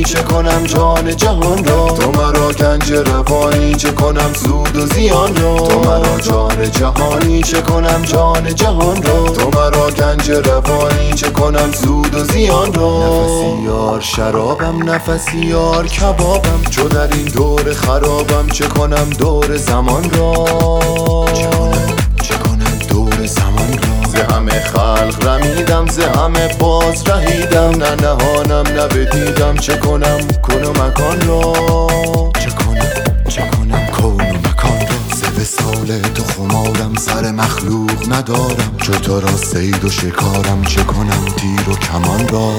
چه کنم جان جهان را، تو مرا گنج روانی چه کنم سود و زیان را، تو مرا جان جهانی چه کنم جان جهان را، تو مرا گنج روانی چه کنم سود و زیان را. نفسی یار شرابم، نفسی یار کبابم، چو در این دور خرابم چه کنم دور زمان را، چه کنم دور زمان را. ز همه خلق رمیدم، ز همه باز رهیدم، نه نهانم نه بدیدم چه کنم کن و مکان را، چه کنم کون و مکان را. ز وصال تو خمارم، سر مخلوق ندارم، چو تو را صید و شکارم چه کنم تیر و کمان را.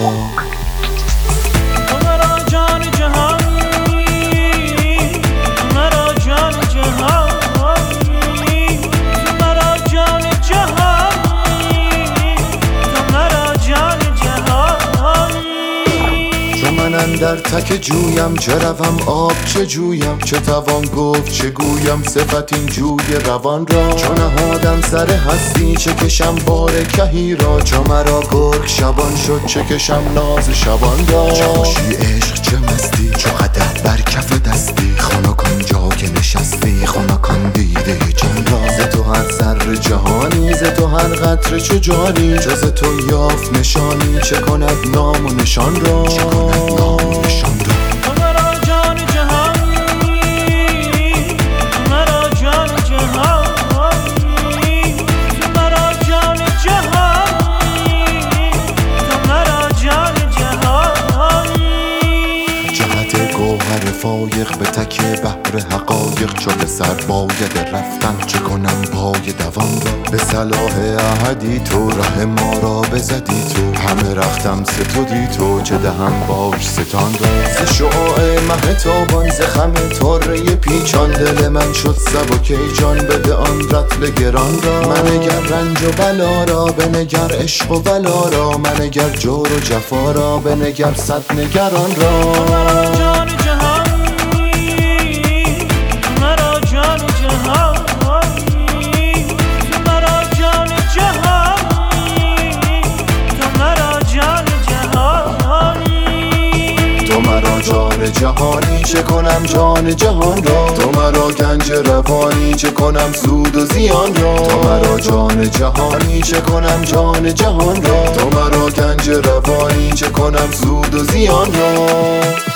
در تک جویم چه روم آب چه جویم، چه توان گفت چه گویم صفت این جوی روان را. چو نهادم سر هستی چه کشم بار کهی را، چو مرا گرگ شبان شد چه کشم ناز شبان را. چه خوشی عشق چه مستی، چو قدح بر کف دستی، خنکان جا که نشستی خنکان دیده جان را. ز تو هر ذره جهانی، ز تو هر قطره چو جانی، جز تو یافت نشانی چه کند نام و نشان را، چه کند نام و نشان را. تو مرا جان جهانی، تو مرا جان جهانی، تو مرا جان جهانی، تو مرا جان جهانی. جهت گوهر فایق به تک بحر حقایق، چو به سر باید رفتن چه کنم پای دوان را. به صلاح احدی تو ره ما را بزدی تو، همه رختم ستودی تو چه دهم باش ستان را. ز شعاع مه تابان ز خم طره پیچان، دل من شد سبک ای جان بده آن رطل گران را. منگر رنج و بلا را بنگر عشق و ولا را، منگر جور و جفا را بنگر صد نگران را. تو مرا جان جهانی، تو مرا جان جهانی، تو مرا جان جهانی، تو مرا جان جهانی. تو مرا جان جهانی چه کنم جان جهان را، تو مرا گنج روانی چه کنم سود و زیان را. تو مرا جان جهانی چه کنم جان جهان را، تو مرا گنج روانی چه کنم سود و زیان را.